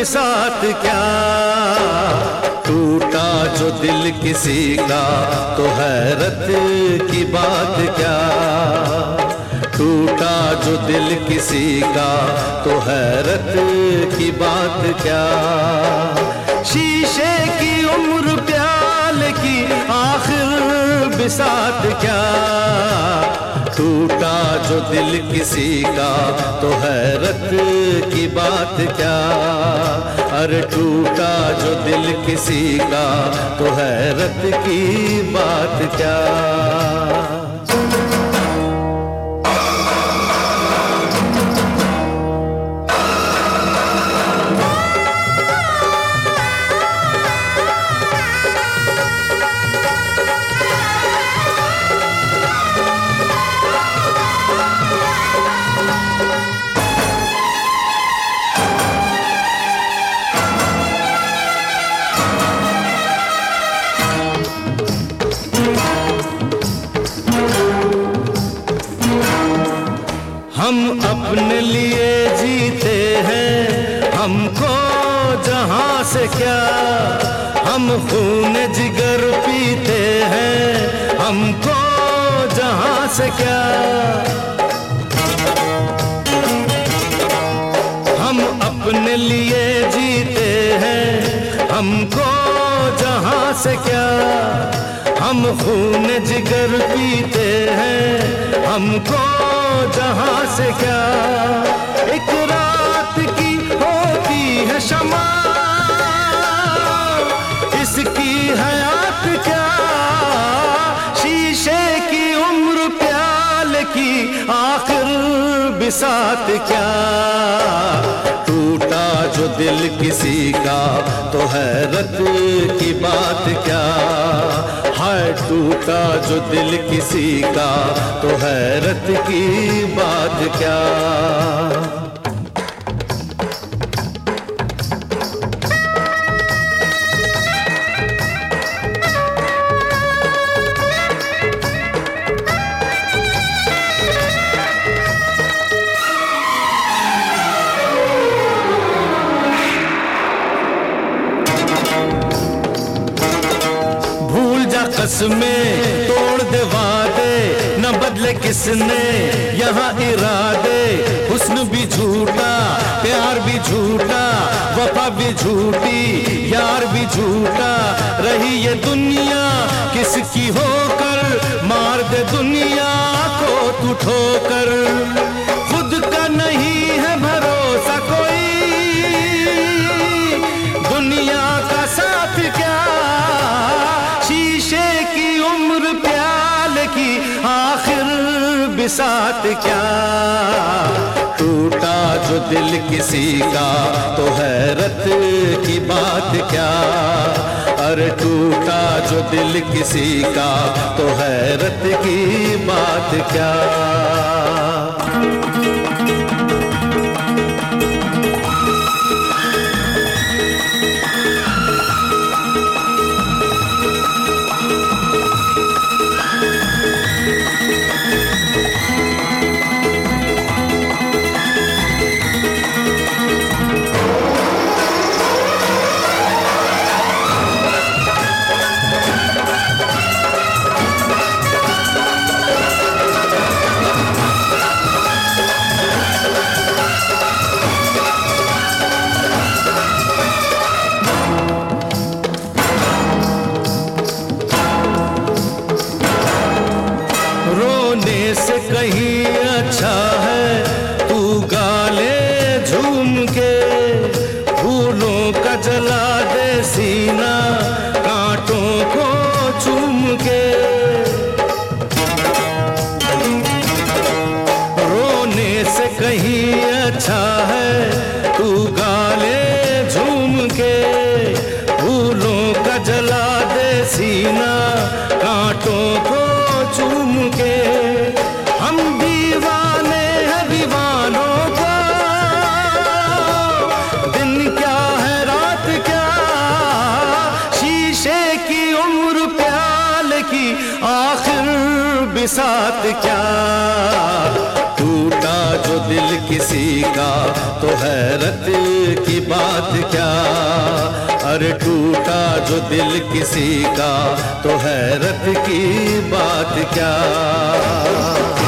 बिसात क्या, टूटा जो दिल किसी का तो हैरत की बात क्या, टूटा जो दिल किसी का तो हैरत की बात क्या। शीशे की उम्र प्याले की आखिर बिसात क्या, टूटा जो दिल किसी का तो हैरत की बात क्या, अरे टूटा जो दिल किसी का तो हैरत की बात क्या। हम अपने लिए जीते हैं, हमको जहां से क्या, हम खून जिगर पीते हैं, हमको जहां से क्या। हम अपने लिए जीते हैं, हमको जहां से क्या, हम खून जिगर पीते हैं, हमको जहां से क्या। एक रात की होती है शमा, इसकी हयात क्या, शीशे की उम्र प्याले की आखिर बिसात क्या। टूटा जो दिल किसी का तो हैरत की बात क्या, हाय टूटा जो दिल किसी का तो हैरत की बात क्या। कसमें तोड़ दे वादे, न बदले किसने यहाँ इरादे। हुस्न भी झूठा, प्यार भी झूठा, वफा भी झूठी, यार भी झूठा। रही ये दुनिया किसकी होकर, मार दे दुनिया को तू ठोकर। खुद का नहीं है भरोसा कोई, दुनिया का साथ क्या, शीशे की उम्र प्याले की आखिर बिसात क्या। टूटा जो दिल किसी का तो हैरत की बात क्या, अरे टूटा जो दिल किसी का तो हैरत की बात क्या। से कहीं अच्छा है तू गाले झूम के, फूलों का जला दे सीना कांटों को चूम के। रोने से कहीं अच्छा है तू गाले झूम के, फूलों का जला दे सीना कांटों को चूम के। हम दीवाने हैं दीवानों का, दिन क्या है रात क्या, शीशे की उम्र प्याले की आखिर बिसात क्या। टूटा जो दिल किसी का तो हैरत की बात क्या, अरे टूटा जो दिल किसी का तो हैरत की बात क्या।